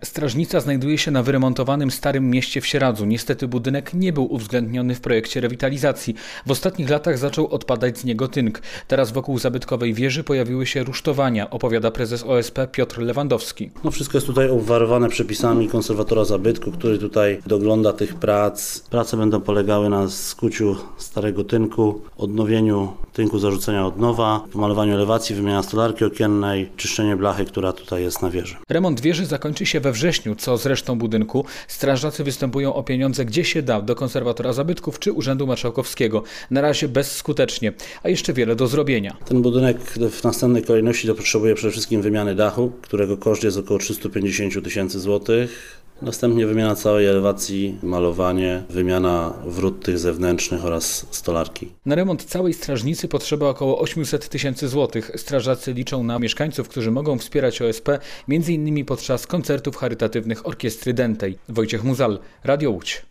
Strażnica znajduje się na wyremontowanym Starym Mieście w Sieradzu. Niestety budynek nie był uwzględniony w projekcie rewitalizacji. W ostatnich latach zaczął odpadać z niego tynk. Teraz wokół zabytkowej wieży pojawiły się rusztowania, opowiada prezes OSP Piotr Lewandowski. Wszystko jest tutaj obwarowane przepisami konserwatora zabytku, który tutaj dogląda tych prac. Prace będą polegały na skuciu starego tynku, odnowieniu tynku, zarzucenia od nowa, pomalowaniu elewacji, wymiana stolarki okiennej, czyszczenie blachy, która tutaj jest na wieży. Remont wieży zakończy się we wrześniu, co z resztą budynku. Strażacy występują o pieniądze gdzie się da, do konserwatora zabytków czy Urzędu Marszałkowskiego. Na razie bezskutecznie, a jeszcze wiele do zrobienia. Ten budynek w następnej kolejności potrzebuje przede wszystkim wymiany dachu, którego koszt jest około 350 tysięcy złotych. Następnie wymiana całej elewacji, malowanie, wymiana wrót tych zewnętrznych oraz stolarki. Na remont całej strażnicy potrzeba około 800 tysięcy złotych. Strażacy liczą na mieszkańców, którzy mogą wspierać OSP, m.in. podczas koncertów charytatywnych orkiestry Dętej. Wojciech Muzal, Radio Łódź.